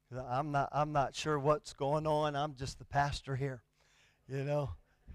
I'm not sure what's going on. I'm just the pastor here, you know.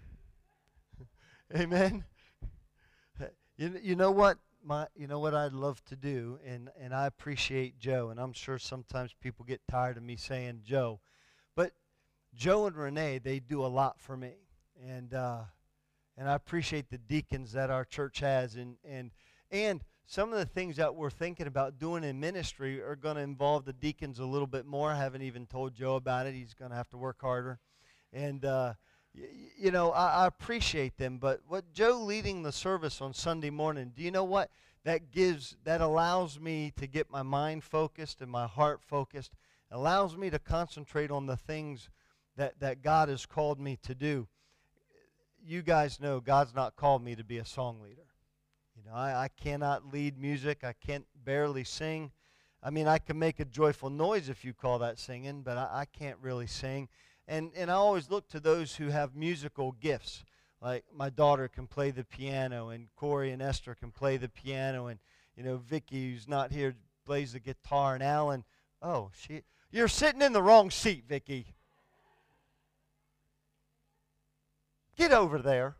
Amen. You know what I'd love to do, and I appreciate Joe, and I'm sure sometimes people get tired of me saying Joe, but Joe and Renee, they do a lot for me, and I appreciate the deacons that our church has, and some of the things that we're thinking about doing in ministry are going to involve the deacons a little bit more. I haven't even told Joe about it. He's going to have to work harder, and I appreciate them, but what Joe leading the service on Sunday morning, do you know what? That allows me to get my mind focused and my heart focused, allows me to concentrate on the things that God has called me to do. You guys know God's not called me to be a song leader. I cannot lead music. I can't barely sing. I mean, I can make a joyful noise if you call that singing, but I can't really sing. And I always look to those who have musical gifts. Like my daughter can play the piano, and Corey and Esther can play the piano, and Vicky, who's not here, plays the guitar, and Alan. You're sitting in the wrong seat, Vicky. Get over there.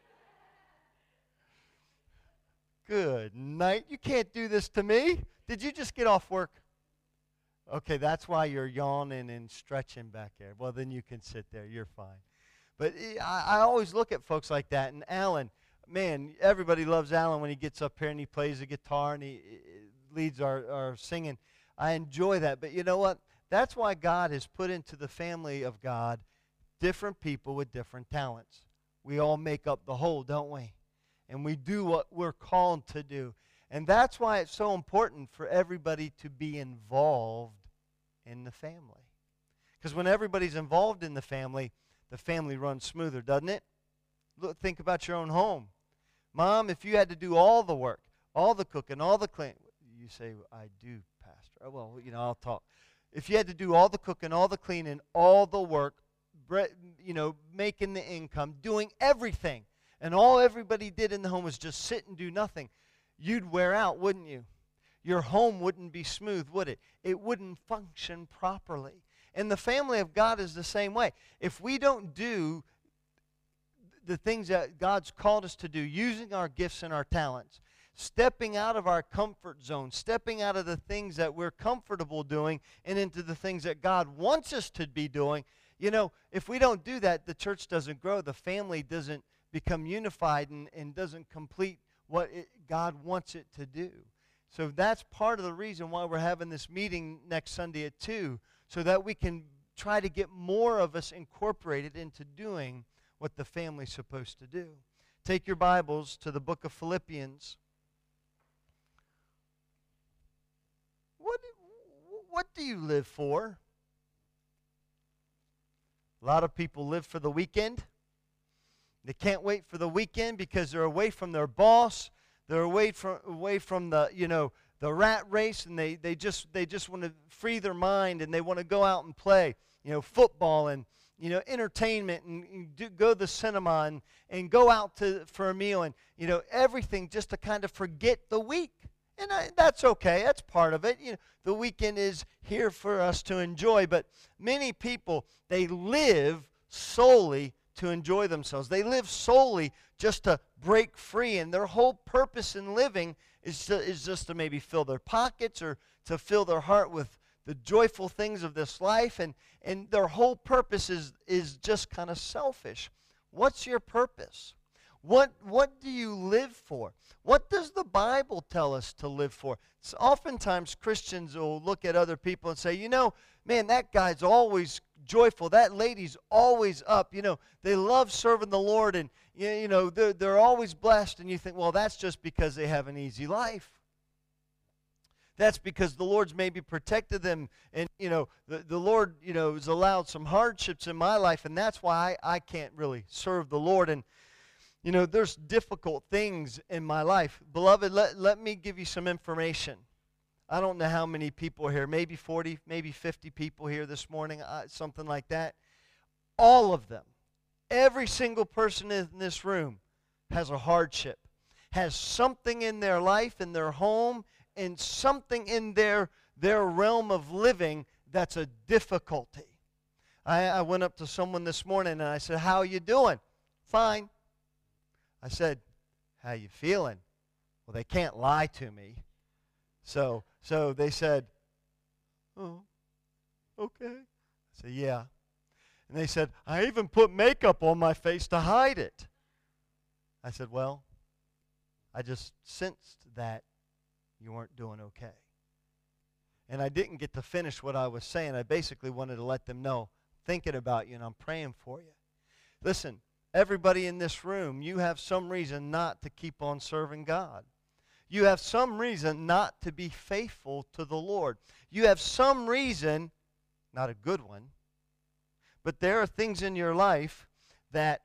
Good night. You can't do this to me. Did you just get off work? Okay, that's why you're yawning and stretching back there. Well, then you can sit there. You're fine. But I always look at folks like that. And Alan, man, everybody loves Alan when he gets up here and he plays the guitar and he leads our singing. I enjoy that. But you know what? That's why God has put into the family of God different people with different talents. We all make up the whole, don't we? And we do what we're called to do. And that's why it's so important for everybody to be involved in the family. Because when everybody's involved in the family runs smoother, doesn't it? Look, think about your own home. Mom, if you had to do all the work, all the cooking, all the cleaning, you say, I do, Pastor. Well, I'll talk. If you had to do all the cooking, all the cleaning, all the work, making the income, doing everything, and all everybody did in the home was just sit and do nothing, you'd wear out, wouldn't you? Your home wouldn't be smooth, would it? It wouldn't function properly. And the family of God is the same way. If we don't do the things that God's called us to do, using our gifts and our talents, stepping out of our comfort zone, stepping out of the things that we're comfortable doing and into the things that God wants us to be doing, if we don't do that, the church doesn't grow. The family doesn't become unified and doesn't complete what God wants it to do. So that's part of the reason why we're having this meeting next Sunday at 2, so that we can try to get more of us incorporated into doing what the family's supposed to do. Take your Bibles to the book of Philippians. What do you live for? A lot of people live for the weekend. They can't wait for the weekend because they're away from their boss. They're away from the rat race, and they just want to free their mind, and they want to go out and play football and entertainment and go to the cinema and go out for a meal and everything just to kind of forget the week. And that's okay. That's part of it. The weekend is here for us to enjoy, but many people, they live solely to enjoy themselves. They live solely just to break free, and their whole purpose in living is just to maybe fill their pockets or to fill their heart with the joyful things of this life, and their whole purpose is just kind of selfish. What's your purpose? What do you live for? What does the Bible tell us to live for? So oftentimes Christians will look at other people and say, man, that guy's always joyful. That lady's always up. They love serving the Lord, and they're always blessed. And you think, well, that's just because they have an easy life. That's because the Lord's maybe protected them, and the Lord has allowed some hardships in my life, and that's why I can't really serve the Lord. And there's difficult things in my life. Beloved, let me give you some information. I don't know how many people are here, maybe 40, maybe 50 people here this morning, something like that. All of them, every single person in this room has a hardship, has something in their life, in their home, and something in their realm of living that's a difficulty. I went up to someone this morning and I said, how are you doing? Fine. I said, how you feeling? Well, they can't lie to me. So they said, oh, okay. I said, yeah. And they said, I even put makeup on my face to hide it. I said, well, I just sensed that you weren't doing okay. And I didn't get to finish what I was saying. I basically wanted to let them know, thinking about you and I'm praying for you. Listen, everybody in this room, you have some reason not to keep on serving God. You have some reason not to be faithful to the Lord. You have some reason, not a good one, but there are things in your life that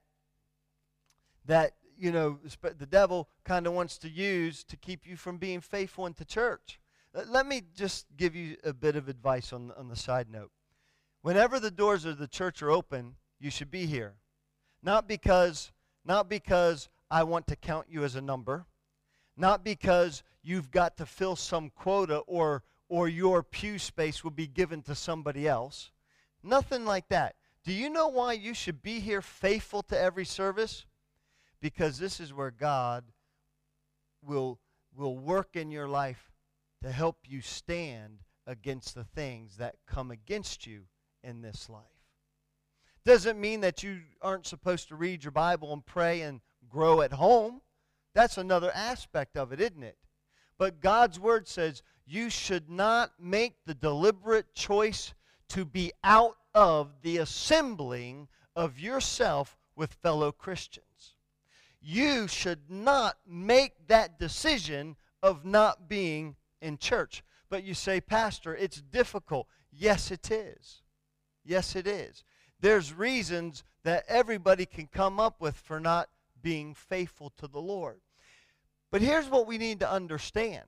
the devil kind of wants to use to keep you from being faithful into church. Let me just give you a bit of advice on the side note. Whenever the doors of the church are open, you should be here. Not because I want to count you as a number, not because you've got to fill some quota or your pew space will be given to somebody else. Nothing like that. Do you know why you should be here faithful to every service? Because this is where God will work in your life to help you stand against the things that come against you in this life. Doesn't mean that you aren't supposed to read your Bible and pray and grow at home. That's another aspect of it, isn't it? But God's Word says you should not make the deliberate choice to be out of the assembling of yourself with fellow Christians. You should not make that decision of not being in church. But you say, Pastor, it's difficult. Yes, it is. Yes, it is. There's reasons that everybody can come up with for not being faithful to the Lord. But here's what we need to understand.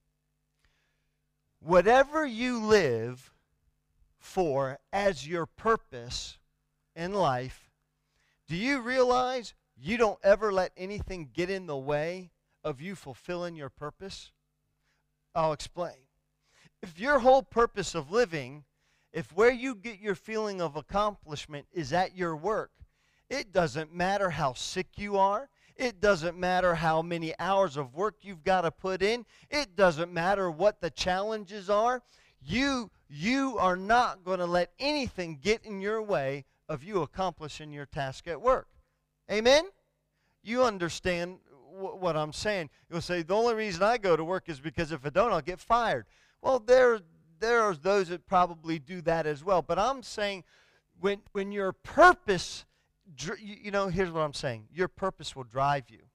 Whatever you live for as your purpose in life, do you realize you don't ever let anything get in the way of you fulfilling your purpose? I'll explain. If your whole purpose of living, if where you get your feeling of accomplishment is at your work, it doesn't matter how sick you are. It doesn't matter how many hours of work you've got to put in. It doesn't matter what the challenges are. You are not going to let anything get in your way of you accomplishing your task at work. Amen? You understand what I'm saying. You'll say, the only reason I go to work is because if I don't, I'll get fired. Well, there are those that probably do that as well. But I'm saying when your purpose, here's what I'm saying. Your purpose will drive you.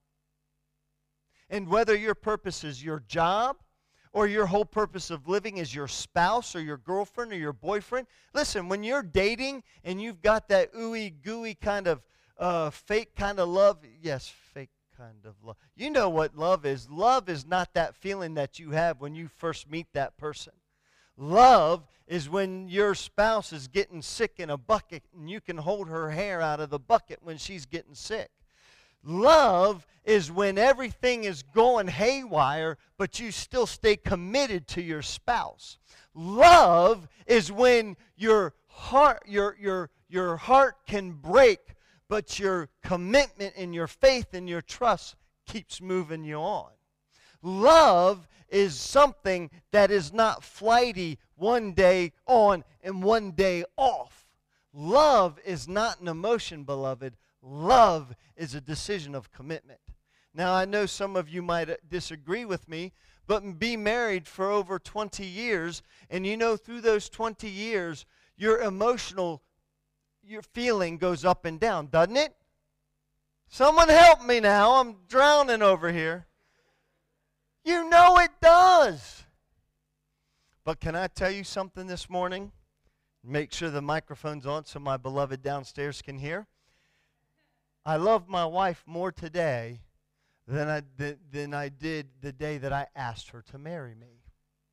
And whether your purpose is your job or your whole purpose of living is your spouse or your girlfriend or your boyfriend, listen, when you're dating and you've got that ooey gooey kind of fake kind of love, yes, fake kind of love. You know what love is. Love is not that feeling that you have when you first meet that person. Love is when your spouse is getting sick in a bucket and you can hold her hair out of the bucket when she's getting sick. Love is when everything is going haywire, but you still stay committed to your spouse. Love is when your heart can break, but your commitment and your faith and your trust keeps moving you on. Love is something that is not flighty, one day on and one day off. Love is not an emotion, beloved. Love is a decision of commitment. Now, I know some of you might disagree with me, but be married for over 20 years, and through those 20 years, your feeling goes up and down, doesn't it? Someone help me now. I'm drowning over here. You know it does. But can I tell you something this morning? Make sure the microphone's on so my beloved downstairs can hear. I love my wife more today than I did the day that I asked her to marry me.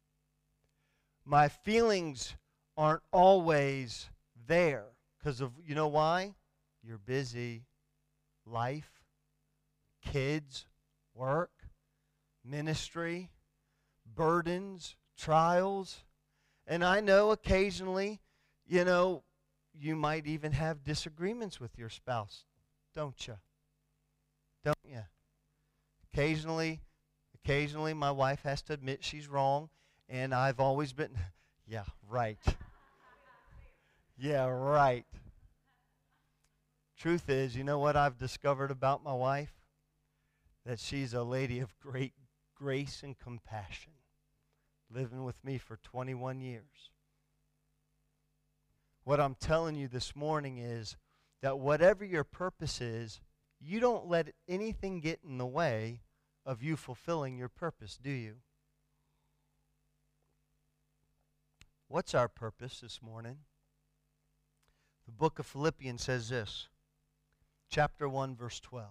My feelings aren't always there because of, you know why? You're busy. Life, kids, work, ministry, burdens, trials. And I know occasionally, you know, you might even have disagreements with your spouse, don't you? Don't you? Occasionally, my wife has to admit she's wrong, and I've always been, yeah, right. Yeah, right. Truth is, you know what I've discovered about my wife? That she's a lady of great grace and compassion, living with me for 21 years. What I'm telling you this morning is that whatever your purpose is, you don't let anything get in the way of you fulfilling your purpose, do you? What's our purpose this morning? The book of Philippians says this, chapter 1, verse 12.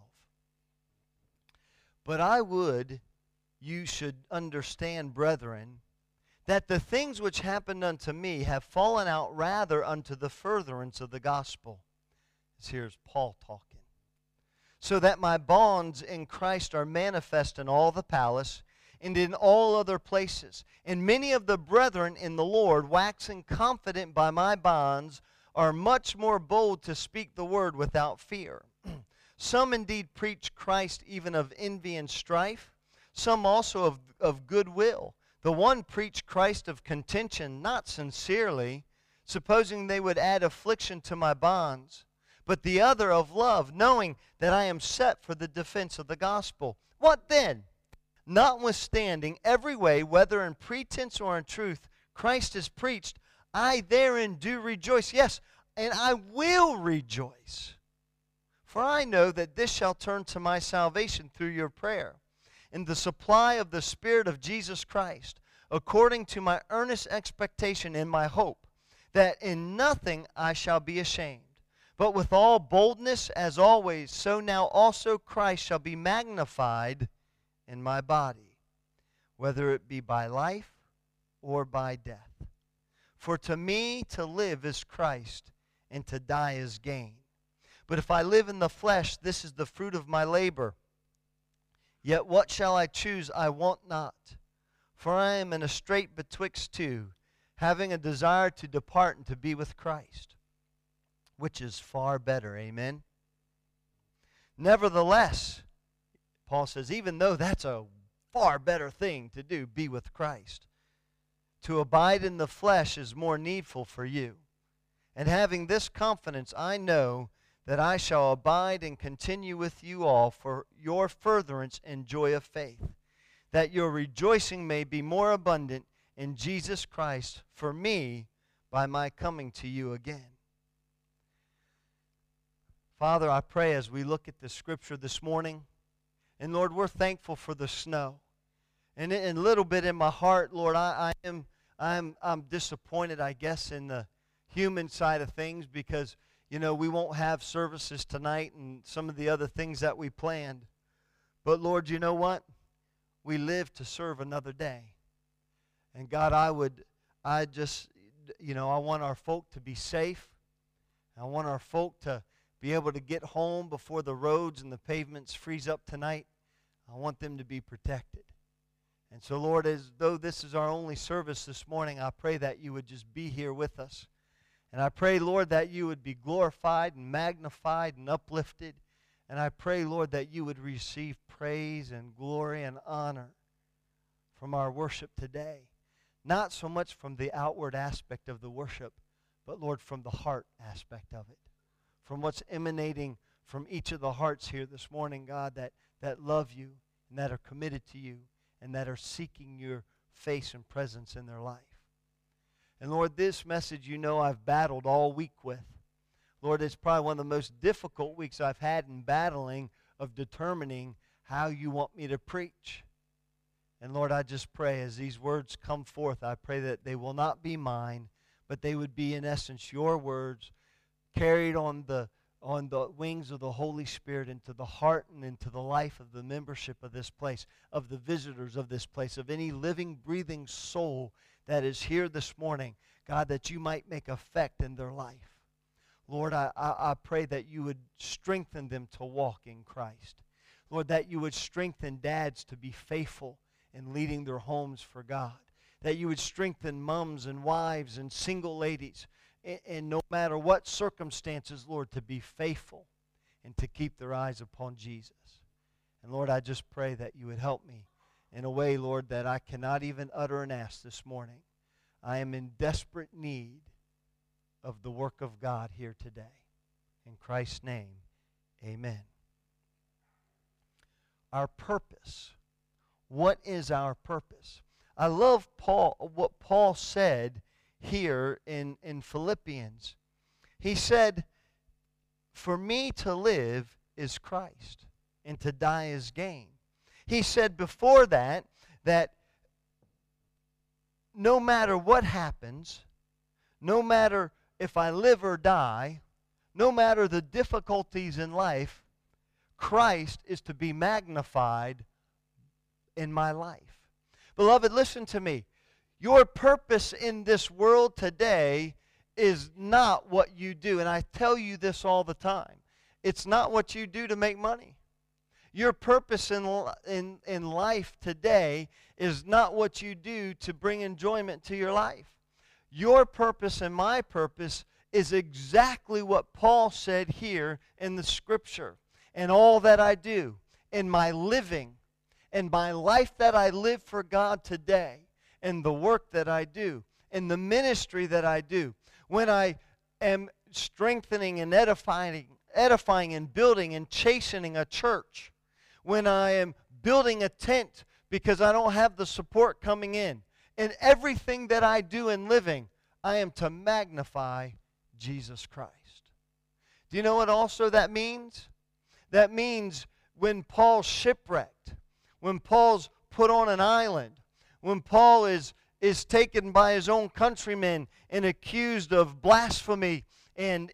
But I would you should understand, brethren, that the things which happened unto me have fallen out rather unto the furtherance of the gospel. Here's Paul talking. So that my bonds in Christ are manifest in all the palace and in all other places. And many of the brethren in the Lord, waxing confident by my bonds, are much more bold to speak the word without fear. Some indeed preach Christ even of envy and strife, some also of goodwill. The one preached Christ of contention, not sincerely, supposing they would add affliction to my bonds, but the other of love, knowing that I am set for the defense of the gospel. What then? Notwithstanding every way, whether in pretense or in truth, Christ is preached, I therein do rejoice. Yes, and I will rejoice. For I know that this shall turn to my salvation through your prayer, in the supply of the Spirit of Jesus Christ, according to my earnest expectation and my hope, that in nothing I shall be ashamed, but with all boldness as always, so now also Christ shall be magnified in my body, whether it be by life or by death. For to me to live is Christ, and to die is gain. But if I live in the flesh, this is the fruit of my labor. Yet what shall I choose? I want not. For I am in a strait betwixt two, having a desire to depart and to be with Christ, which is far better. Amen. Nevertheless, Paul says, even though that's a far better thing to do, be with Christ, to abide in the flesh is more needful for you. And having this confidence, I know that I shall abide and continue with you all for your furtherance and joy of faith, that your rejoicing may be more abundant in Jesus Christ for me by my coming to you again. Father, I pray as we look at the scripture this morning, and Lord, we're thankful for the snow. And a little bit in my heart, Lord, I'm disappointed, I guess, in the human side of things because, you know, we won't have services tonight and some of the other things that we planned. But Lord, you know what? We live to serve another day. And God, I want our folk to be safe. I want our folk to be able to get home before the roads and the pavements freeze up tonight. I want them to be protected. And so, Lord, as though this is our only service this morning, I pray that you would just be here with us. And I pray, Lord, that you would be glorified and magnified and uplifted. And I pray, Lord, that you would receive praise and glory and honor from our worship today. Not so much from the outward aspect of the worship, but, Lord, from the heart aspect of it. From what's emanating from each of the hearts here this morning, God, that love you and that are committed to you and that are seeking your face and presence in their life. And Lord, this message, you know, I've battled all week with. Lord, it's probably one of the most difficult weeks I've had in battling of determining how you want me to preach. And Lord, I just pray as these words come forth, I pray that they will not be mine, but they would be in essence your words carried on the wings of the Holy Spirit into the heart and into the life of the membership of this place, of the visitors of this place, of any living, breathing soul that is here this morning, God, that you might make effect in their life. Lord, I pray that you would strengthen them to walk in Christ. Lord, that you would strengthen dads to be faithful in leading their homes for God. that you would strengthen moms and wives and single ladies, and no matter what circumstances, Lord, to be faithful and to keep their eyes upon Jesus. And Lord, I just pray that you would help me in a way, Lord, that I cannot even utter and ask this morning. I am in desperate need of the work of God here today. In Christ's name, amen. Our purpose. What is our purpose? I love what Paul said here in Philippians. He said, for me to live is Christ, and to die is gain. He said before that no matter what happens, no matter if I live or die, no matter the difficulties in life, Christ is to be magnified in my life. Beloved, listen to me. Your purpose in this world today is not what you do. And I tell you this all the time. It's not what you do to make money. Your purpose in life today is not what you do to bring enjoyment to your life. Your purpose and my purpose is exactly what Paul said here in the Scripture. And all that I do in my living and my life that I live for God today, and the work that I do, and the ministry that I do, when I am strengthening and edifying and building and chastening a church, when I am building a tent because I don't have the support coming in, and everything that I do in living, I am to magnify Jesus Christ. Do you know what also that means? That means when Paul's shipwrecked, when Paul's put on an island, when Paul is taken by his own countrymen and accused of blasphemy and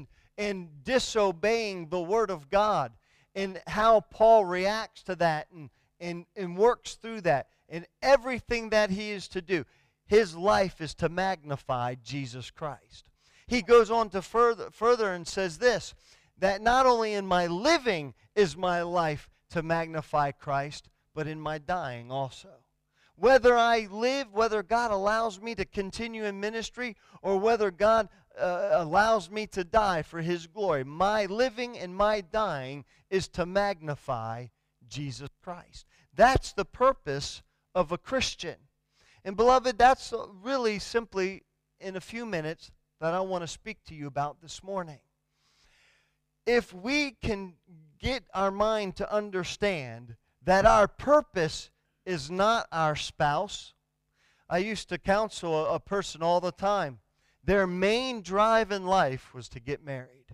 disobeying the Word of God, and how Paul reacts to that and works through that, and everything that he is to do, his life is to magnify Jesus Christ. He goes on to further and says this, that not only in my living is my life to magnify Christ, but in my dying also. Whether I live, whether God allows me to continue in ministry, or whether God allows me to die for His glory, my living and my dying is to magnify Jesus Christ. That's the purpose of a Christian. And beloved, that's really simply in a few minutes that I want to speak to you about this morning. If we can get our mind to understand that our purpose is not our spouse. I used to counsel a person all the time. Their main drive in life was to get married.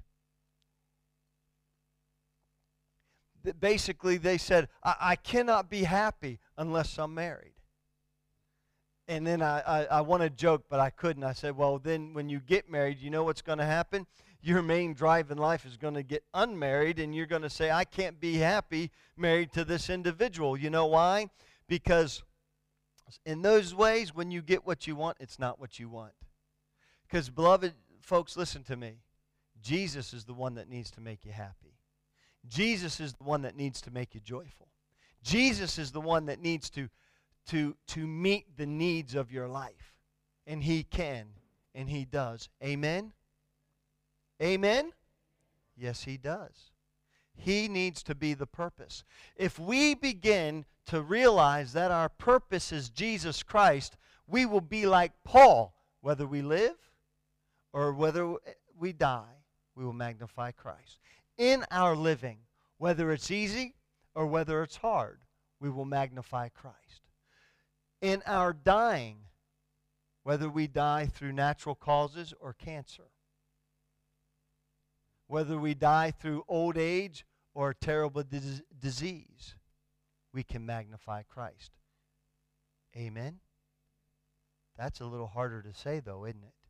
Basically, they said, I cannot be happy unless I'm married. And then I want to joke, but I couldn't. I said, well, then when you get married, you know what's going to happen? Your main drive in life is going to get unmarried, and you're going to say, I can't be happy married to this individual. You know why? Because in those ways, when you get what you want, it's not what you want. Because, beloved folks, listen to me. Jesus is the one that needs to make you happy. Jesus is the one that needs to make you joyful. Jesus is the one that needs to meet the needs of your life. And He can, and He does. Amen? Amen? Yes, He does. He needs to be the purpose. If we begin to realize that our purpose is Jesus Christ, we will be like Paul. Whether we live or whether we die, we will magnify Christ. In our living, whether it's easy or whether it's hard, we will magnify Christ. In our dying, whether we die through natural causes or cancer, whether we die through old age or a terrible disease, we can magnify Christ. Amen? That's a little harder to say, though, isn't it?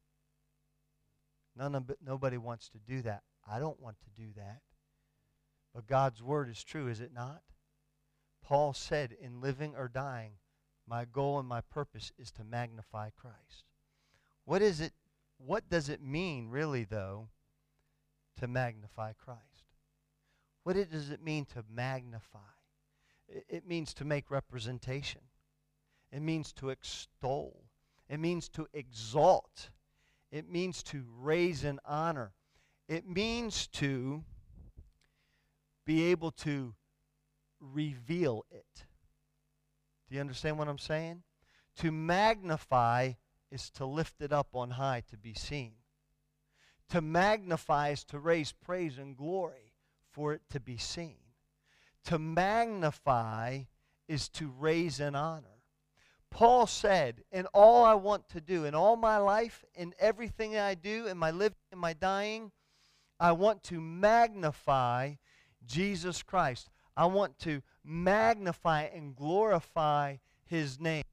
Nobody wants to do that. I don't want to do that. But God's word is true, is it not? Paul said, in living or dying, my goal and my purpose is to magnify Christ. What does it mean, really, though, to magnify Christ? What does it mean to magnify? It means to make representation. It means to extol. It means to exalt. It means to raise in honor. It means to be able to reveal it. Do you understand what I'm saying? To magnify is to lift it up on high to be seen. To magnify is to raise praise and glory for it to be seen. To magnify is to raise in honor. Paul said, in all I want to do, in all my life, in everything I do, in my living, in my dying, I want to magnify Jesus Christ. I want to magnify and glorify His name.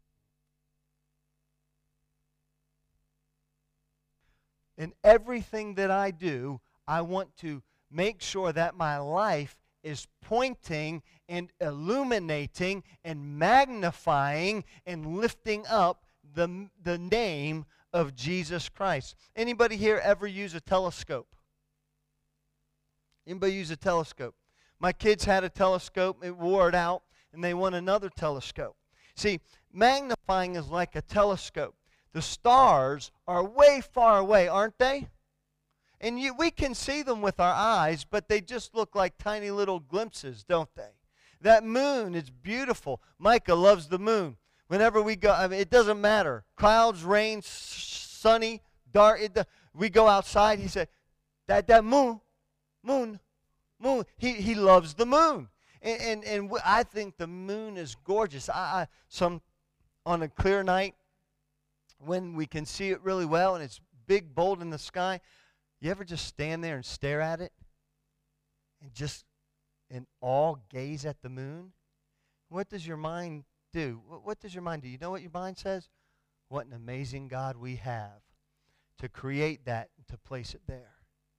In everything that I do, I want to make sure that my life is pointing and illuminating and magnifying and lifting up the name of Jesus Christ. Anybody here ever use a telescope? Anybody use a telescope? My kids had a telescope. It wore it out, and they want another telescope. See, magnifying is like a telescope. The stars are way far away, aren't they? And we can see them with our eyes, but they just look like tiny little glimpses, don't they? That moon is beautiful. Micah loves the moon. Whenever we go, it doesn't matter. Clouds, rain, sunny, dark. We go outside. He said, that moon. He loves the moon. And I think the moon is gorgeous. On a clear night, when we can see it really well and it's big, bold in the sky, you ever just stand there and stare at it and just in awe gaze at the moon? What does your mind do? What does your mind do? You know what your mind says? What an amazing God we have to create that and to place it there.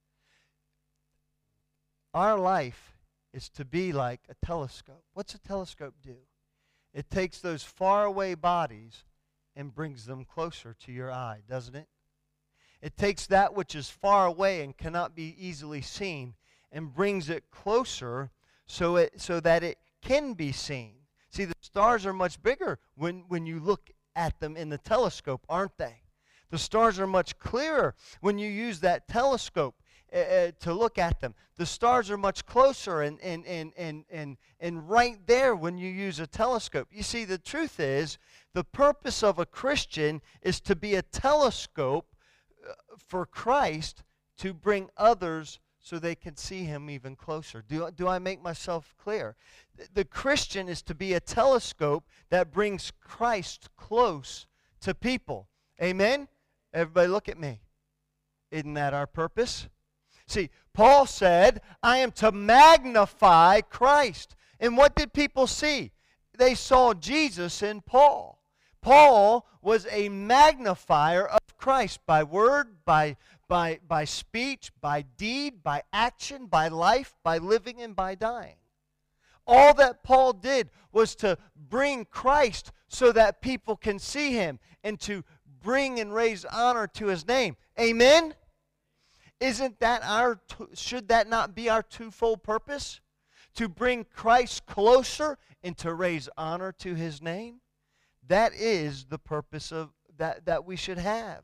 Our life is to be like a telescope. What's a telescope do? It takes those faraway bodies and brings them closer to your eye, doesn't it? It takes that which is far away and cannot be easily seen and brings it closer so that it can be seen. See, the stars are much bigger when you look at them in the telescope, aren't they? The stars are much clearer when you use that telescope to look at them. The stars are much closer and right there when you use a telescope. You see, the truth is, the purpose of a Christian is to be a telescope for Christ to bring others so they can see Him even closer. Do I make myself clear? The Christian is to be a telescope that brings Christ close to people. Amen? Everybody look at me. Isn't that our purpose? See, Paul said, I am to magnify Christ. And what did people see? They saw Jesus in Paul. Paul was a magnifier of Christ by word, by speech, by deed, by action, by life, by living, and by dying. All that Paul did was to bring Christ so that people can see Him and to bring and raise honor to His name. Amen? Isn't that should that not be our twofold purpose? To bring Christ closer and to raise honor to His name? That is the purpose of that we should have.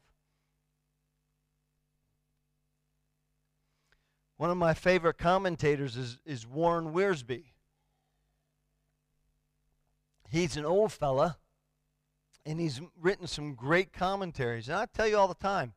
One of my favorite commentators is Warren Wiersbe. He's an old fella, and he's written some great commentaries. And I tell you all the time,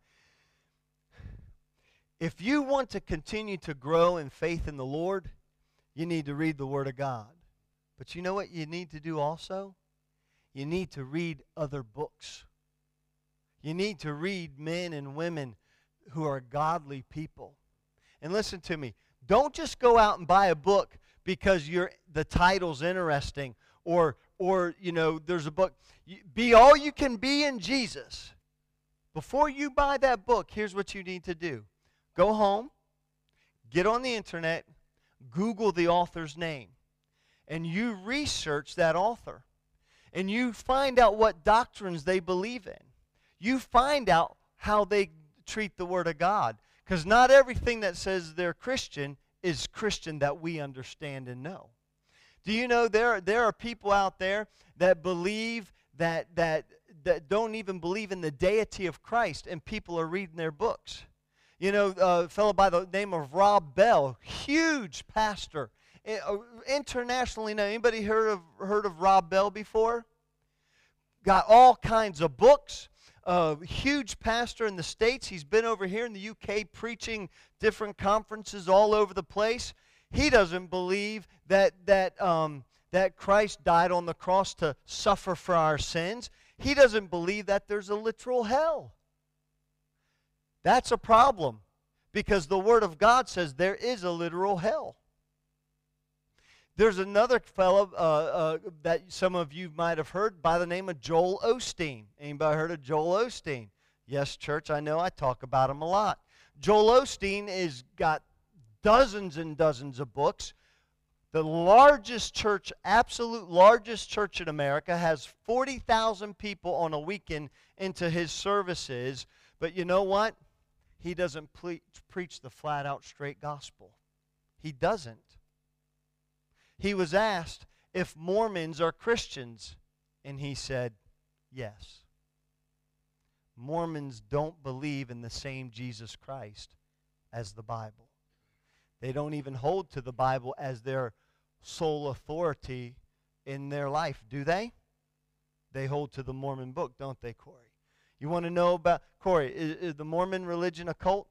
if you want to continue to grow in faith in the Lord, you need to read the Word of God. But you know what you need to do also? You need to read other books. You need to read men and women who are godly people. And listen to me. Don't just go out and buy a book because the title's interesting or there's a book. Be all you can be in Jesus. Before you buy that book, here's what you need to do. Go home, get on the internet, Google the author's name, and you research that author. And you find out what doctrines they believe in. You find out how they treat the Word of God. Because not everything that says they're Christian is Christian that we understand and know. Do you know there are people out there that believe that don't even believe in the deity of Christ, and people are reading their books. You know, a fellow by the name of Rob Bell, huge pastor, internationally known. Anybody heard of Rob Bell before? Got all kinds of books. Huge pastor in the States. He's been over here in the UK preaching different conferences all over the place. He doesn't believe that Christ died on the cross to suffer for our sins. He doesn't believe that there's a literal hell. That's a problem, because the Word of God says there is a literal hell. There's another fellow that some of you might have heard by the name of Joel Osteen. Anybody heard of Joel Osteen? Yes, church, I know I talk about him a lot. Joel Osteen has got dozens and dozens of books. The largest church, absolute largest church in America, has 40,000 people on a weekend into his services. But you know what? He doesn't preach the flat-out straight gospel. He doesn't. He was asked if Mormons are Christians, and he said, yes. Mormons don't believe in the same Jesus Christ as the Bible. They don't even hold to the Bible as their sole authority in their life, do they? They hold to the Mormon book, don't they, Corey? You want to know about, Corey, is the Mormon religion a cult?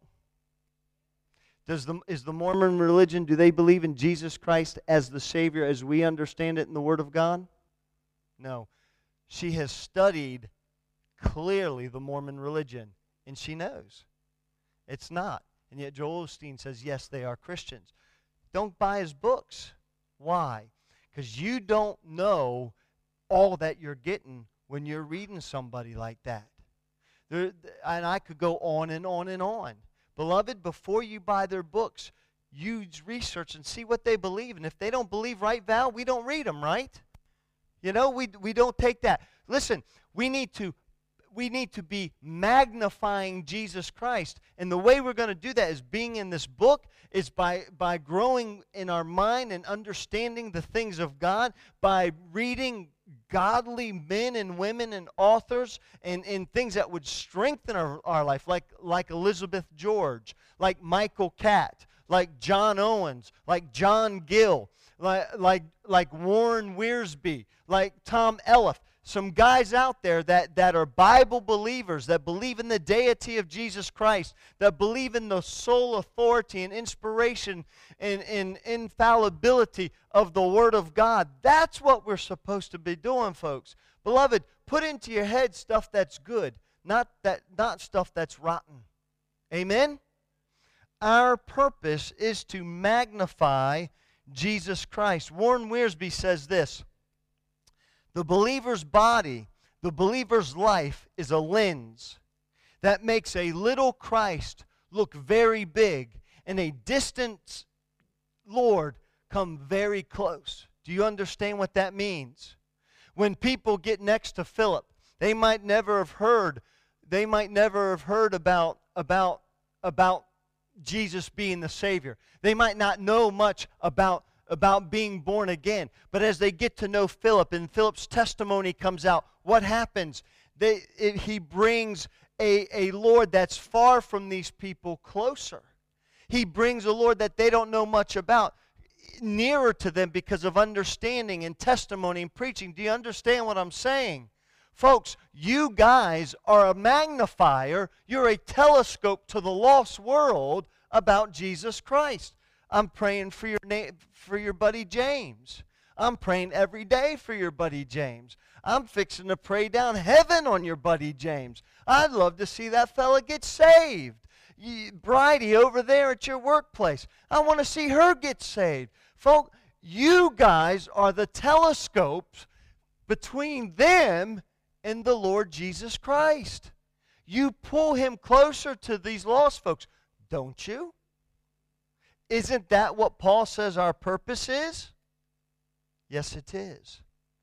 Is the Mormon religion, do they believe in Jesus Christ as the Savior as we understand it in the Word of God? No. She has studied clearly the Mormon religion, and she knows it's not. And yet Joel Osteen says, yes, they are Christians. Don't buy his books. Why? Because you don't know all that you're getting when you're reading somebody like that. And I could go on and on and on. Beloved, before you buy their books, you research and see what they believe. And if they don't believe right, Val, we don't read them, right? You know, we don't take that. Listen, we need to be magnifying Jesus Christ. And the way we're going to do that is being in this book, is by growing in our mind and understanding the things of God, by reading godly men and women and authors and things that would strengthen our life, like Elizabeth George, like Michael Catt, like John Owens, like John Gill, like Warren Wiersbe, like Tom Elliff. Some guys out there that are Bible believers, that believe in the deity of Jesus Christ, that believe in the sole authority and inspiration and infallibility of the Word of God. That's what we're supposed to be doing, folks. Beloved, put into your head stuff that's good, not stuff that's rotten. Amen? Our purpose is to magnify Jesus Christ. Warren Wiersbe says this: the believer's body, the believer's life is a lens that makes a little Christ look very big and a distant Lord come very close. Do you understand what that means? When people get next to Philip, they might never have heard about Jesus being the Savior. They might not know much about being born again. But as they get to know Philip and Philip's testimony comes out, what happens? He brings a Lord that's far from these people closer. He brings a Lord that they don't know much about nearer to them because of understanding and testimony and preaching. Do you understand what I'm saying? Folks, you guys are a magnifier. You're a telescope to the lost world about Jesus Christ. I'm praying for your buddy James. I'm praying every day for your buddy James. I'm fixing to pray down heaven on your buddy James. I'd love to see that fella get saved. Bridie over there at your workplace, I want to see her get saved. Folks, you guys are the telescopes between them and the Lord Jesus Christ. You pull him closer to these lost folks, don't you? Isn't that what Paul says our purpose is? Yes, it is.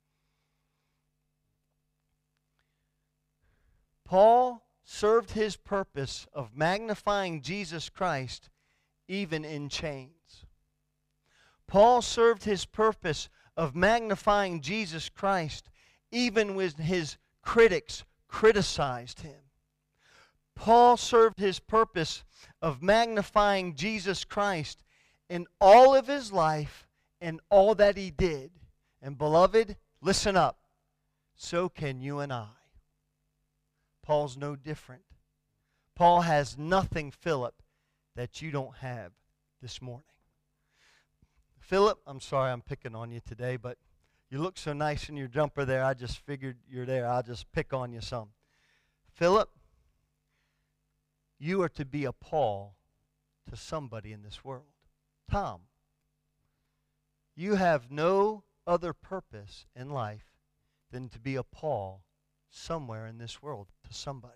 Paul served his purpose of magnifying Jesus Christ even in chains. Paul served his purpose of magnifying Jesus Christ even when his critics criticized him. Paul served his purpose of magnifying Jesus Christ in all of his life and all that he did. And beloved, listen up. So can you and I. Paul's no different. Paul has nothing, Philip, that you don't have this morning. Philip, I'm sorry I'm picking on you today, but you look so nice in your jumper there. I just figured you're there. I'll just pick on you some. Philip, you are to be a Paul to somebody in this world. Tom, you have no other purpose in life than to be a Paul somewhere in this world to somebody.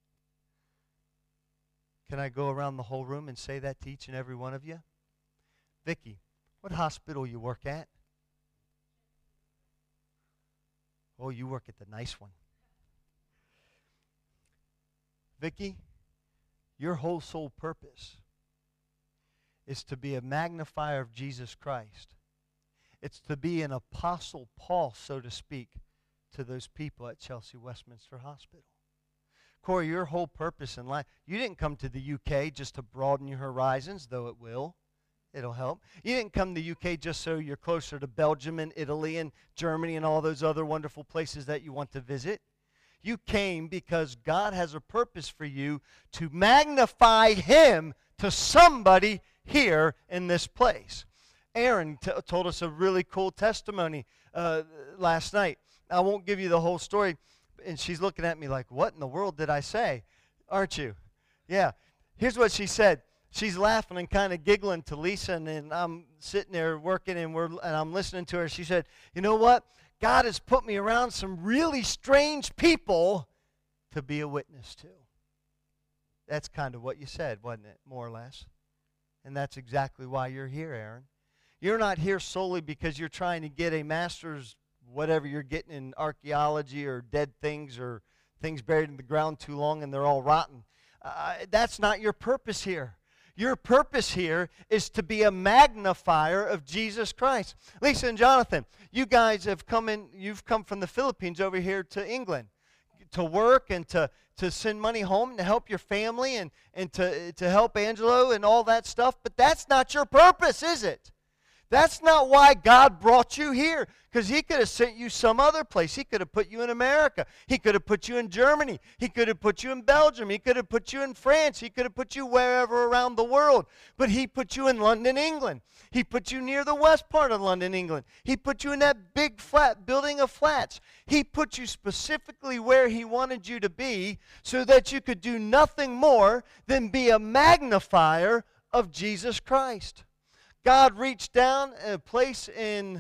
Can I go around the whole room and say that to each and every one of you? Vicki, what hospital you work at? Oh, you work at the nice one. Vicki, your whole sole purpose is to be a magnifier of Jesus Christ. It's to be an apostle Paul, so to speak, to those people at Chelsea Westminster Hospital. Corey, your whole purpose in life, you didn't come to the UK just to broaden your horizons, though it will. It'll help. You didn't come to the UK just so you're closer to Belgium and Italy and Germany and all those other wonderful places that you want to visit. You came because God has a purpose for you to magnify Him to somebody here in this place. Aaron told us a really cool testimony last night. I won't give you the whole story, and she's looking at me like, what in the world did I say? Aren't you? Yeah. Here's what she said. She's laughing and kind of giggling to Lisa, and I'm sitting there working, and I'm listening to her. She said, you know what? God has put me around some really strange people to be a witness to. That's kind of what you said, wasn't it? More or less. And that's exactly why you're here, Aaron. You're not here solely because you're trying to get a master's, whatever you're getting in archaeology or dead things or things buried in the ground too long and they're all rotten. That's not your purpose here. Your purpose here is to be a magnifier of Jesus Christ. Lisa and Jonathan, you guys have you've come from the Philippines over here to England to work and to send money home and to help your family and to help Angelo and all that stuff. But that's not your purpose, is it? That's not why God brought you here, because He could have sent you some other place. He could have put you in America. He could have put you in Germany. He could have put you in Belgium. He could have put you in France. He could have put you wherever around the world. But He put you in London, England. He put you near the west part of London, England. He put you in that big flat building of flats. He put you specifically where He wanted you to be so that you could do nothing more than be a magnifier of Jesus Christ. God reached down a place in,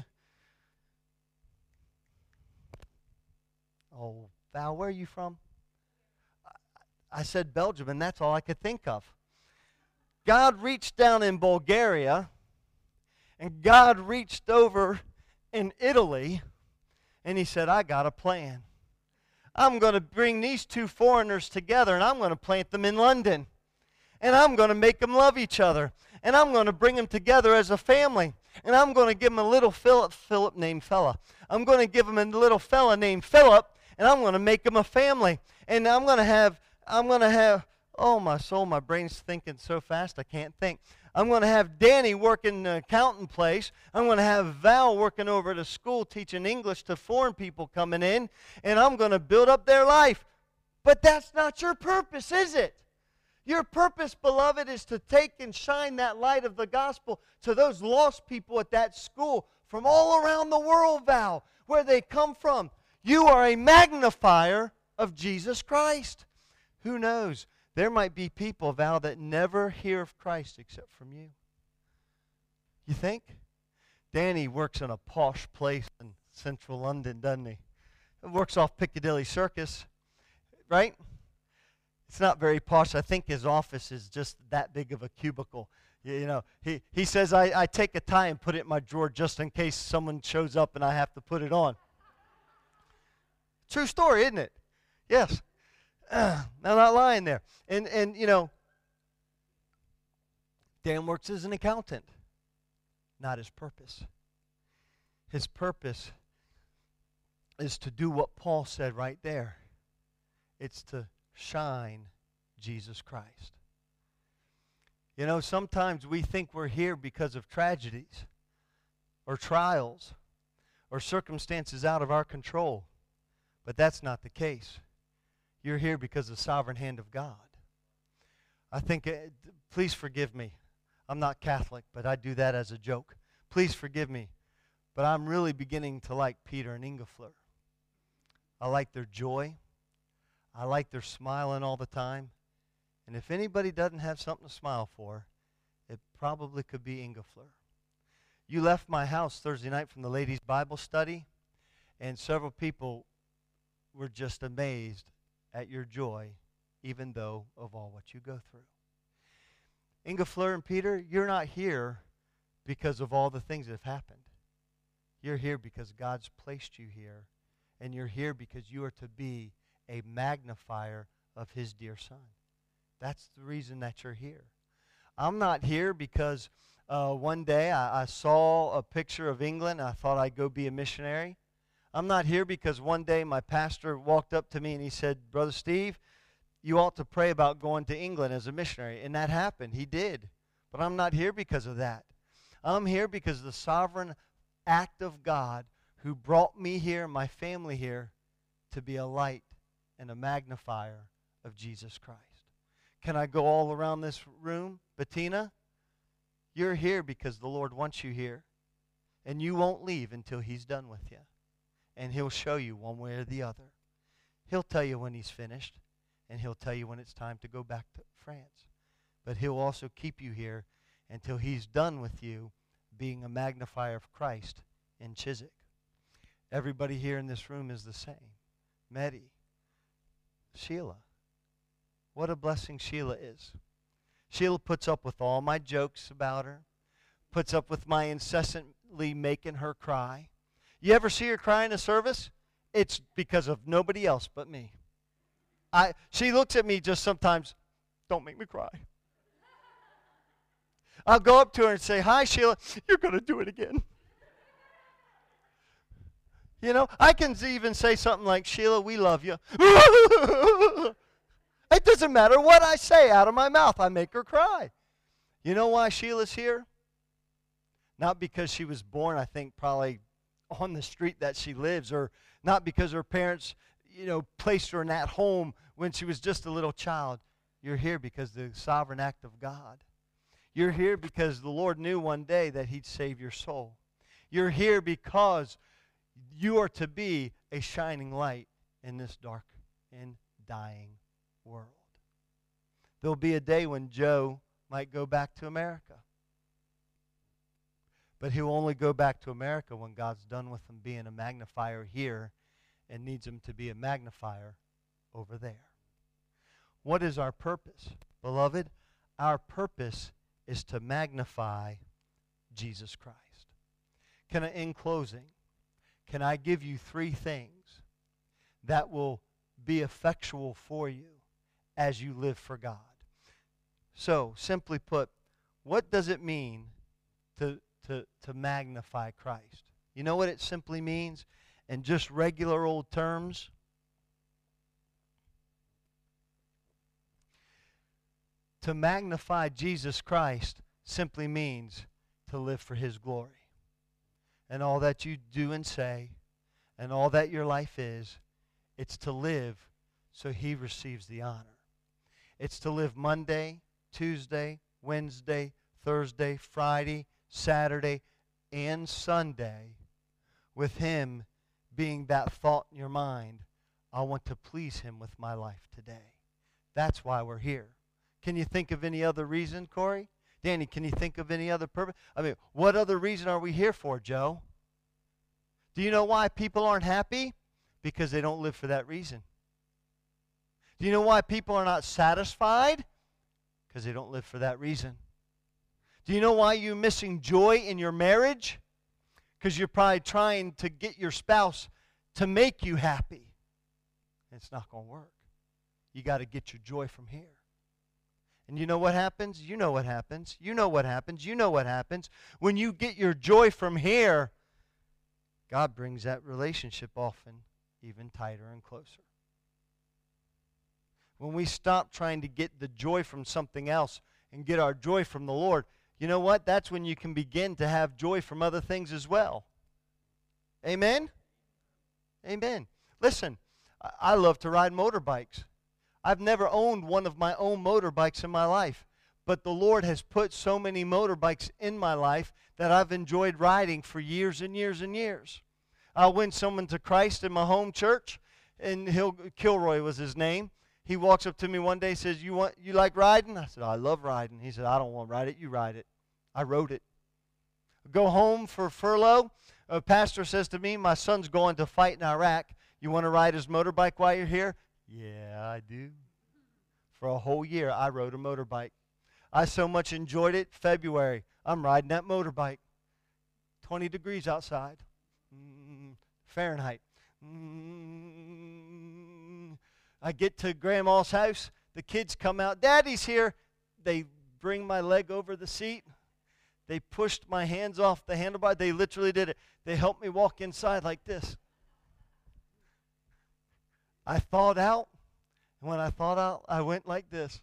Val, where are you from? I said Belgium, and that's all I could think of. God reached down in Bulgaria, and God reached over in Italy, and He said, I got a plan. I'm going to bring these two foreigners together, and I'm going to plant them in London. And I'm going to make them love each other. And I'm going to bring them together as a family. And I'm going to give them a little Philip named fella. I'm going to give them a little fella named Philip, and I'm going to make them a family. And I'm going to have, oh my soul, my brain's thinking so fast I can't think. I'm going to have Danny working in the accountant place. I'm going to have Val working over at a school teaching English to foreign people coming in. And I'm going to build up their life. But that's not your purpose, is it? Your purpose, beloved, is to take and shine that light of the gospel to those lost people at that school from all around the world, Val, where they come from. You are a magnifier of Jesus Christ. Who knows? There might be people, Val, that never hear of Christ except from you. You think? Danny works in a posh place in central London, doesn't he? He works off Piccadilly Circus, right? It's not very posh. I think his office is just that big of a cubicle. You know, he says, I take a tie and put it in my drawer just in case someone shows up and I have to put it on. True story, isn't it? Yes. I'm not lying there. And you know, Dan works as an accountant. Not his purpose. His purpose is to do what Paul said right there. It's to shine Jesus Christ. You know, sometimes we think we're here because of tragedies or trials or circumstances out of our control. But that's not the case. You're here because of the sovereign hand of God. I think, please forgive me. I'm not Catholic, but I do that as a joke. Please forgive me. But I'm really beginning to like Peter and Inga Fleur. I like their joy. I like their smiling all the time. And if anybody doesn't have something to smile for, it probably could be Inga Fleur. You left my house Thursday night from the ladies' Bible study, and several people were just amazed at your joy, even though of all what you go through. Inga Fleur and Peter, you're not here because of all the things that have happened. You're here because God's placed you here, and you're here because you are to be a magnifier of His dear Son. That's the reason that you're here. I'm not here because one day I saw a picture of England and I thought I'd go be a missionary. I'm not here because one day my pastor walked up to me and he said, Brother Steve, you ought to pray about going to England as a missionary. And that happened. He did. But I'm not here because of that. I'm here because of the sovereign act of God who brought me here and my family here to be a light and a magnifier of Jesus Christ. Can I go all around this room? Bettina, you're here because the Lord wants you here. And you won't leave until He's done with you. And He'll show you one way or the other. He'll tell you when He's finished. And He'll tell you when it's time to go back to France. But He'll also keep you here until He's done with you being a magnifier of Christ in Chiswick. Everybody here in this room is the same. Mehdi, Sheila. What a blessing Sheila is. Sheila puts up with all my jokes about her, puts up with my incessantly making her cry. You ever see her cry in a service? It's because of nobody else but me. She looks at me just sometimes, don't make me cry. I'll go up to her and say, hi, Sheila, you're going to do it again. You know, I can even say something like, Sheila, we love you. It doesn't matter what I say out of my mouth. I make her cry. You know why Sheila's here? Not because she was born, I think, probably on the street that she lives, or not because her parents, placed her in that home when she was just a little child. You're here because of the sovereign act of God. You're here because the Lord knew one day that He'd save your soul. You're here because you are to be a shining light in this dark and dying world. There'll be a day when Joe might go back to America. But he'll only go back to America when God's done with him being a magnifier here and needs him to be a magnifier over there. What is our purpose? Beloved, our purpose is to magnify Jesus Christ. In closing, can I give you 3 things that will be effectual for you as you live for God? So, simply put, what does it mean to magnify Christ? You know what it simply means in just regular old terms? To magnify Jesus Christ simply means to live for His glory. And all that you do and say, and all that your life is, it's to live so He receives the honor. It's to live Monday, Tuesday, Wednesday, Thursday, Friday, Saturday, and Sunday with Him being that thought in your mind, I want to please Him with my life today. That's why we're here. Can you think of any other reason, Corey? Danny, can you think of any other purpose? I mean, what other reason are we here for, Joe? Do you know why people aren't happy? Because they don't live for that reason. Do you know why people are not satisfied? Because they don't live for that reason. Do you know why you're missing joy in your marriage? Because you're probably trying to get your spouse to make you happy. It's not going to work. You got to get your joy from here. And you know what happens? You know what happens. You know what happens. You know what happens. When you get your joy from here, God brings that relationship often even tighter and closer. When we stop trying to get the joy from something else and get our joy from the Lord, you know what? That's when you can begin to have joy from other things as well. Amen? Amen. Listen, I love to ride motorbikes. I've never owned one of my own motorbikes in my life, but the Lord has put so many motorbikes in my life that I've enjoyed riding for years and years and years. I'll win someone to Christ in my home church, and Kilroy was his name. He walks up to me one day and says, you like riding? I said, I love riding. He said, I don't want to ride it. You ride it. I rode it. Go home for furlough. A pastor says to me, my son's going to fight in Iraq. You want to ride his motorbike while you're here? Yeah, I do. For a whole year, I rode a motorbike. I so much enjoyed it. February, I'm riding that motorbike. 20 degrees outside. Fahrenheit. I get to Grandma's house. The kids come out. Daddy's here. They bring my leg over the seat. They pushed my hands off the handlebar. They literally did it. They helped me walk inside like this. I thawed out. And when I thawed out, I went like this.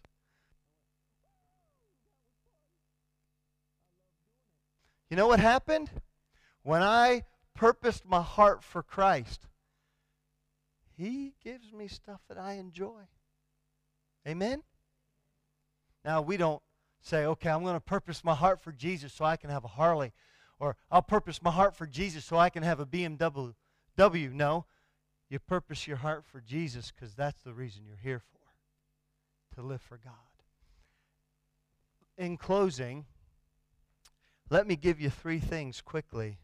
You know what happened? When I purposed my heart for Christ, He gives me stuff that I enjoy. Amen? Now, we don't say, okay, I'm going to purpose my heart for Jesus so I can have a Harley. Or I'll purpose my heart for Jesus so I can have a BMW. No, you purpose your heart for Jesus because that's the reason you're here for, to live for God. In closing, let me give you 3 things quickly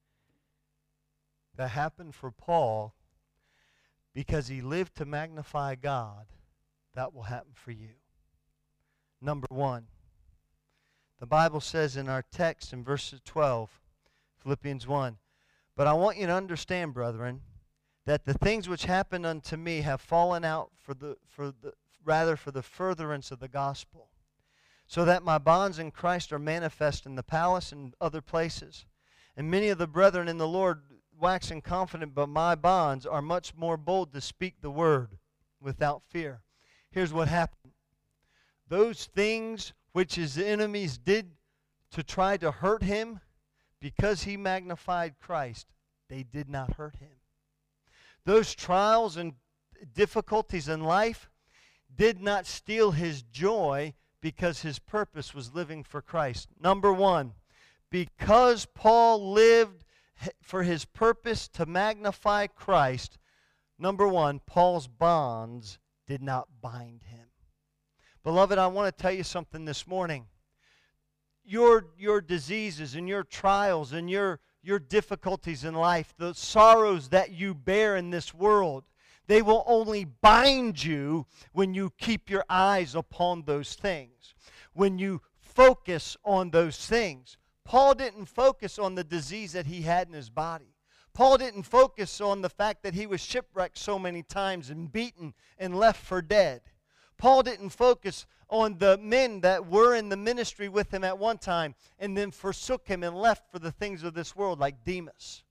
that happened for Paul because he lived to magnify God. That will happen for you. Number 1, the Bible says in our text in verse 12, Philippians 1, but I want you to understand, brethren, that the things which happened unto me have fallen out for the furtherance of the gospel, so that my bonds in Christ are manifest in the palace and other places. And many of the brethren in the Lord waxing confident, but my bonds are much more bold to speak the word without fear. Here's what happened. Those things which his enemies did to try to hurt him, because he magnified Christ, they did not hurt him. Those trials and difficulties in life did not steal his joy because his purpose was living for Christ. Number 1, because Paul lived for his purpose to magnify Christ, number 1, Paul's bonds did not bind him. Beloved, I want to tell you something this morning. Your diseases and your trials and your difficulties in life, the sorrows that you bear in this world, they will only bind you when you keep your eyes upon those things, when you focus on those things. Paul didn't focus on the disease that he had in his body. Paul didn't focus on the fact that he was shipwrecked so many times and beaten and left for dead. Paul didn't focus on the men that were in the ministry with him at one time and then forsook him and left for the things of this world like Demas.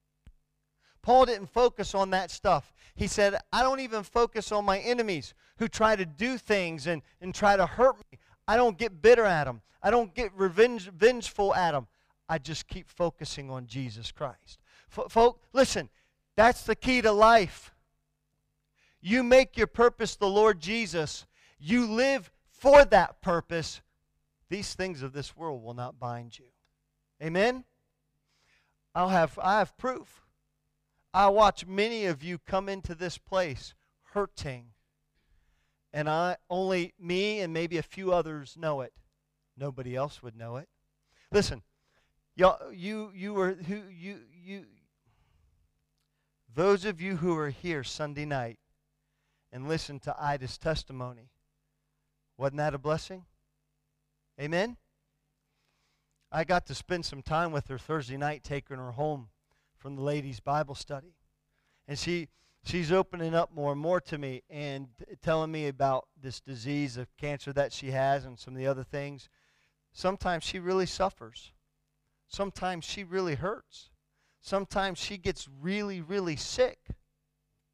Paul didn't focus on that stuff. He said, I don't even focus on my enemies who try to do things and try to hurt me. I don't get bitter at them. I don't get vengeful at them. I just keep focusing on Jesus Christ. Folk, listen, that's the key to life. You make your purpose the Lord Jesus. You live for that purpose. These things of this world will not bind you. Amen? I have proof. I watch many of you come into this place hurting. And only me and maybe a few others know it. Nobody else would know it. Listen, those of you who are here Sunday night and listened to Ida's testimony, wasn't that a blessing? Amen? I got to spend some time with her Thursday night, taking her home from the ladies' Bible study. And she's opening up more and more to me and telling me about this disease of cancer that she has and some of the other things. Sometimes she really suffers. Sometimes she really hurts. Sometimes she gets really, really sick.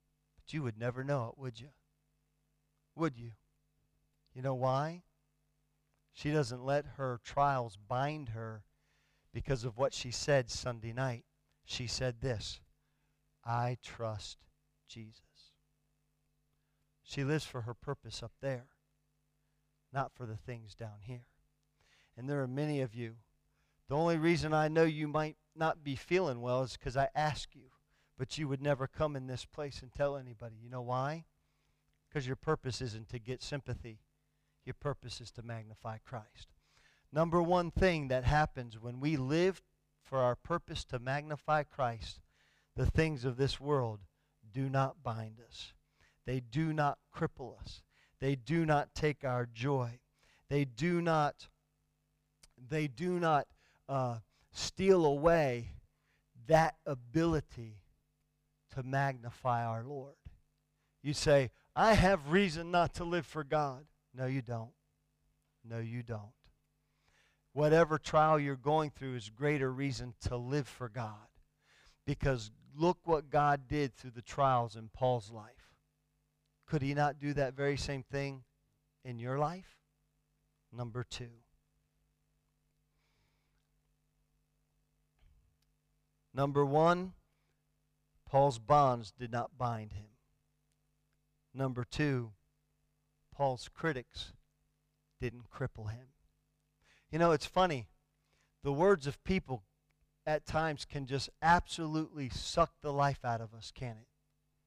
But you would never know it, would you? Would you? You know why? She doesn't let her trials bind her because of what she said Sunday night. She said this, I trust Jesus. She lives for her purpose up there, not for the things down here. And there are many of you. The only reason I know you might not be feeling well is because I ask you. But you would never come in this place and tell anybody. You know why? Because your purpose isn't to get sympathy. Your purpose is to magnify Christ. Number one thing that happens when we live for our purpose to magnify Christ, the things of this world do not bind us. They do not cripple us. They do not take our joy. They do not steal away that ability to magnify our Lord. You say, I have reason not to live for God. No, you don't. No, you don't. Whatever trial you're going through is greater reason to live for God. Because look what God did through the trials in Paul's life. Could he not do that very same thing in your life? Number two. Number one, Paul's bonds did not bind him. Number two, Paul's critics didn't cripple him. You know, it's funny. The words of people at times can just absolutely suck the life out of us, can't it?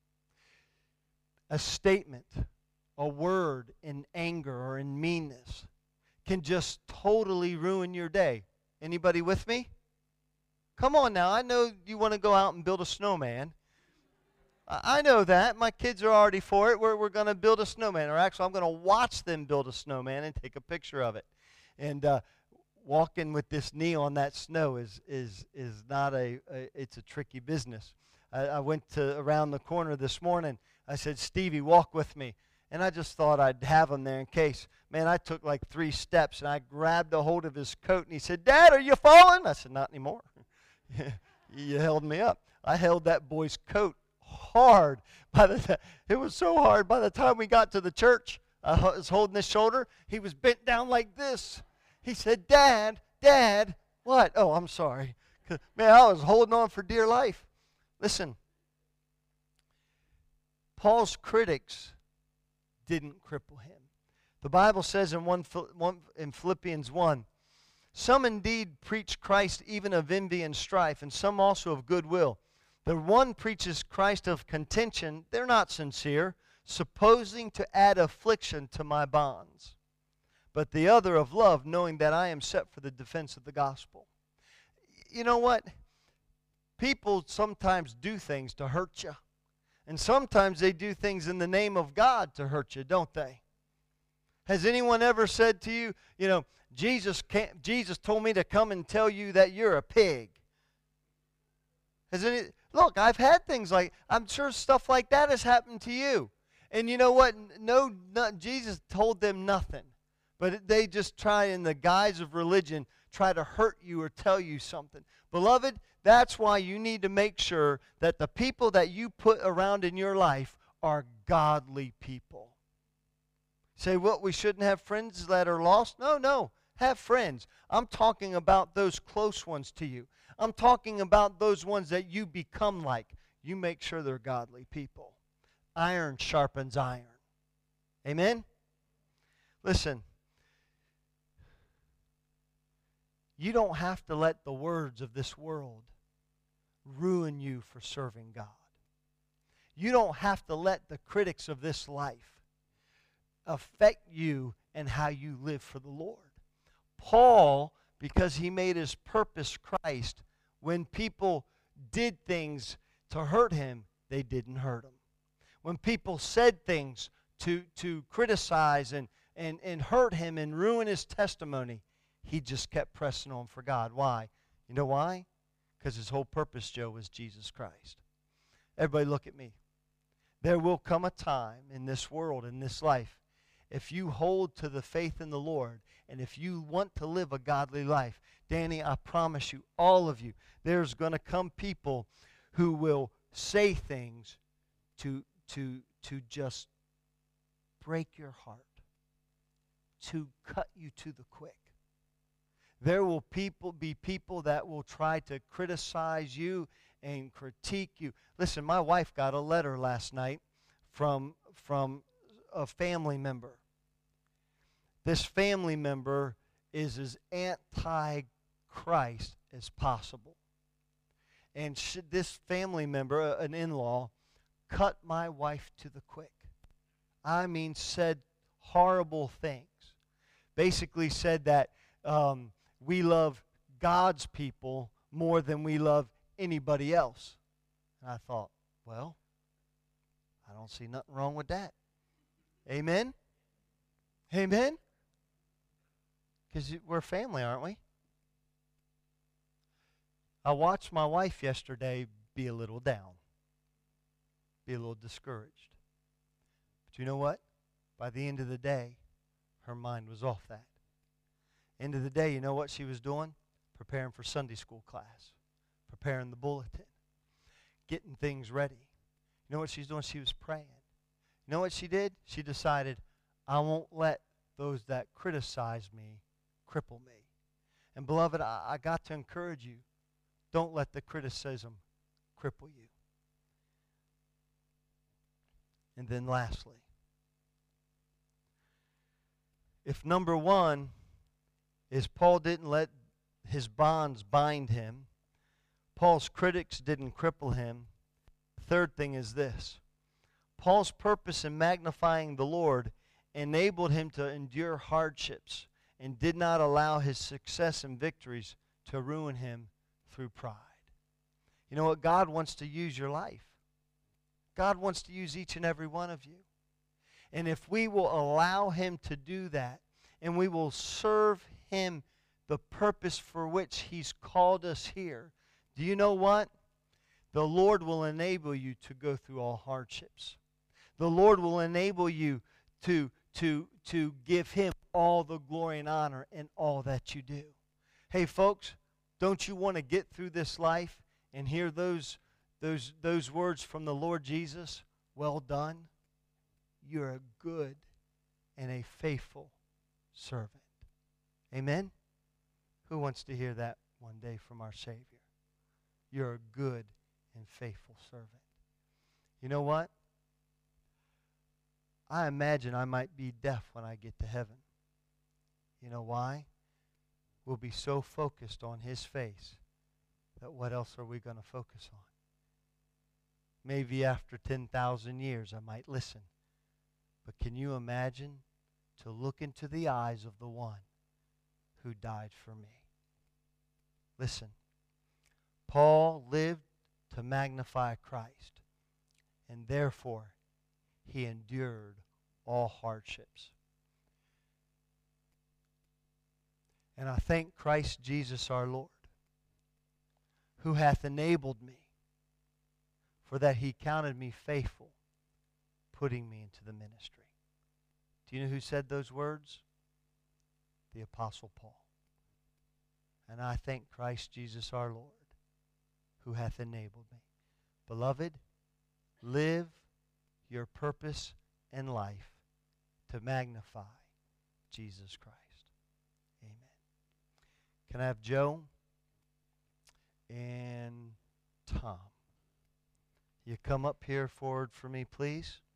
A statement, a word in anger or in meanness can just totally ruin your day. Anybody with me? Come on now. I know you want to go out and build a snowman. I know that. My kids are already for it. We're going to build a snowman. Or actually, I'm going to watch them build a snowman and take a picture of it. And walking with this knee on that snow is not it's a tricky business. I went around the corner this morning. I said, Stevie, walk with me. And I just thought I'd have him there in case. Man, I took like 3 steps, and I grabbed a hold of his coat, and he said, Dad, are you falling? I said, not anymore. You held me up. I held that boy's coat hard. It was so hard. By the time we got to the church, I was holding his shoulder. He was bent down like this. He said, Dad, what? Oh, I'm sorry. Man, I was holding on for dear life. Listen, Paul's critics didn't cripple him. The Bible says in Philippians 1, some indeed preach Christ even of envy and strife, and some also of goodwill. The one preaches Christ of contention, they're not sincere, supposing to add affliction to my bonds. But the other of love, knowing that I am set for the defense of the gospel. You know what? People sometimes do things to hurt you. And sometimes they do things in the name of God to hurt you, don't they? Has anyone ever said to you, Jesus told me to come and tell you that you're a pig? Look, I've had things like, I'm sure stuff like that has happened to you. And you know what? No, Jesus told them nothing. But they just try, in the guise of religion, try to hurt you or tell you something. Beloved, that's why you need to make sure that the people that you put around in your life are godly people. Say, what, we shouldn't have friends that are lost? No. Have friends. I'm talking about those close ones to you. I'm talking about those ones that you become like. You make sure they're godly people. Iron sharpens iron. Amen? Listen. You don't have to let the words of this world ruin you for serving God. You don't have to let the critics of this life affect you and how you live for the Lord. Paul, because he made his purpose Christ, when people did things to hurt him, they didn't hurt him. When people said things to criticize and hurt him and ruin his testimony, he just kept pressing on for God. Why? You know why? Because his whole purpose, Joe, was Jesus Christ. Everybody look at me. There will come a time in this world, in this life, if you hold to the faith in the Lord, and if you want to live a godly life, Danny, I promise you, all of you, there's going to come people who will say things to to just break your heart, to cut you to the quick. There will be people that will try to criticize you and critique you. Listen, my wife got a letter last night from a family member. This family member is as anti-Christ as possible. And this family member, an in-law, cut my wife to the quick. I mean, said horrible things. Basically said that we love God's people more than we love anybody else. And I thought, well, I don't see nothing wrong with that. Amen? Amen? Because we're family, aren't we? I watched my wife yesterday be a little down, be a little discouraged. But you know what? By the end of the day, her mind was off that. End of the day, you know what she was doing? Preparing for Sunday school class, preparing the bulletin, getting things ready. You know what she's doing? She was praying. You know what she did? She decided, I won't let those that criticize me cripple me. And beloved, I got to encourage you, don't let the criticism cripple you. And then lastly, if number one is Paul didn't let his bonds bind him, Paul's critics didn't cripple him, the third thing is this. Paul's purpose in magnifying the Lord enabled him to endure hardships and did not allow his success and victories to ruin him through pride. You know what? God wants to use your life. God wants to use each and every one of you. And if we will allow him to do that, and we will serve him the purpose for which he's called us here, do you know what? The Lord will enable you to go through all hardships. The Lord will enable you to give him all the glory and honor in all that you do. Hey, folks, don't you want to get through this life and hear those words from the Lord Jesus? Well done. You're a good and a faithful servant. Amen? Who wants to hear that one day from our Savior? You're a good and faithful servant. You know what? I imagine I might be deaf when I get to heaven. You know why? We'll be so focused on his face that what else are we going to focus on? Maybe after 10,000 years I might listen. But can you imagine to look into the eyes of the one who died for me? Listen, Paul lived to magnify Christ, and therefore he endured all hardships. And I thank Christ Jesus our Lord, who hath enabled me, for that he counted me faithful, putting me into the ministry. Do you know who said those words? The Apostle Paul. And I thank Christ Jesus our Lord, who hath enabled me. Beloved, live your purpose in life to magnify Jesus Christ. Amen. Can I have Joe and Tom? You come up here forward for me, please.